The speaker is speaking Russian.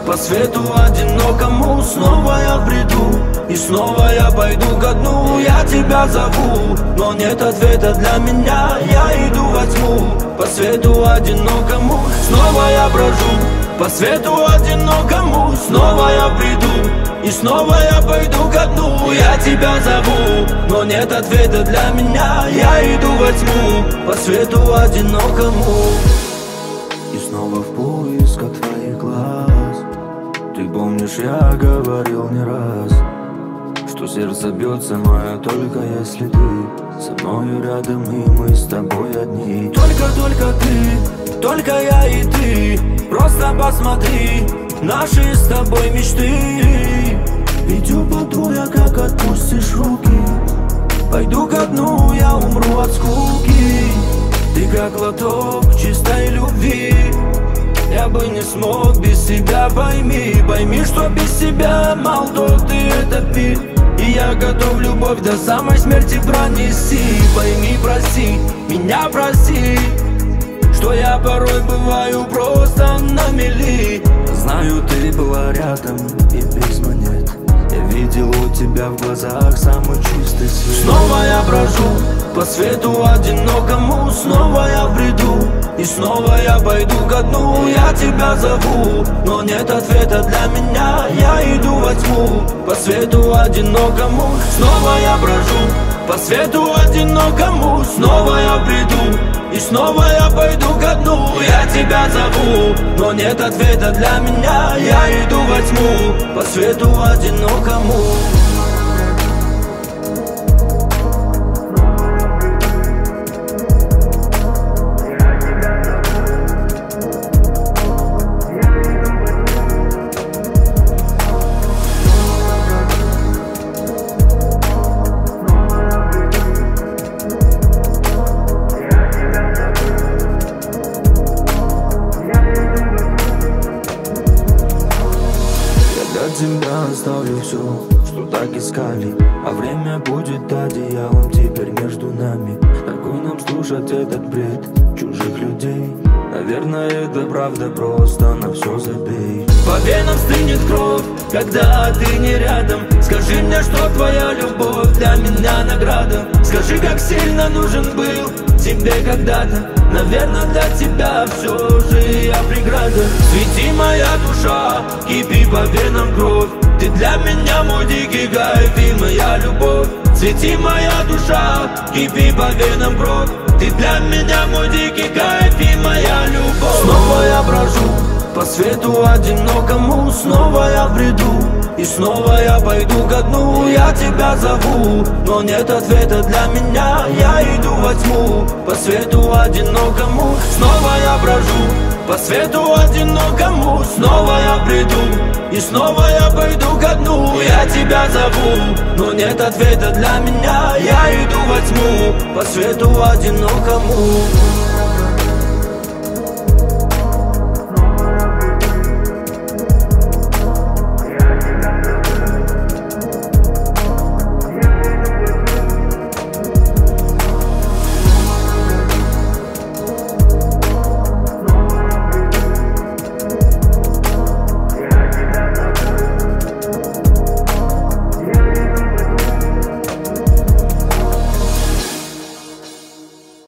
по свету одинокому. Снова я в бреду, и снова я пойду ко дну. Я тебя зову, но нет ответа для меня. Я иду во тьму, по свету одинокому. Снова я брожу, по свету одинокому. Снова я приду, и снова я пойду ко дну. Я тебя зову, но нет ответа для меня. Я иду во тьму, по свету одинокому. И снова в поисках твоих глаз. Ты помнишь, я говорил не раз, что сердце бьется мое только если ты со мною рядом, и мы с тобой одни. Только ты, только я и ты. Просто посмотри, наши с тобой мечты. Ведь упаду я, как отпустишь руки. Пойду ко дну, я умру от скуки. Ты как глоток чистой любви. Я бы не смог без себя, пойми, что без себя мал тот ты этот мир. И я готов любовь до самой смерти пронести. Пойми, прости, меня прости, что я порой бываю просто на мели. Знаю, ты была рядом и без монет. Я видел у тебя в глазах самый чистый свет. Снова я брожу по свету одинокому. Снова я в бреду, и снова я пойду ко дну. Я тебя зову, но нет ответа для меня. Я иду во тьму, по свету одинокому. Снова я брожу по свету одинокому. Снова я приду, и снова я пойду ко дну. Я тебя зову, но нет ответа для меня. Я иду во тьму, по свету одинокому. Тебя оставлю все, что так искали. А время будет одеялом теперь между нами. Такой нам слушать этот бред чужих людей. Наверное, это правда, просто на все забей. По венам стынет кровь, когда ты не рядом. Скажи мне, что твоя любовь для меня награда. Скажи, как сильно нужен был тебе когда-то. Наверное, для тебя все же я преграда. Свети, моя душа, кипи по венам кровь. Ты для меня мой дикий кайф и моя любовь. Свети, моя душа, кипи по венам кровь. Ты для меня мой дикий кайф и моя любовь. Снова я брожу по свету одинокому. Снова я в бреду, и снова я пойду ко дну. Я тебя зову, но нет ответа для меня. Я иду во тьму, по свету одинокому. Снова я брожу по свету одинокому. Снова я приду, и снова я пойду ко дну. Я тебя зову, но нет ответа для меня. Я иду во тьму, по свету одинокому.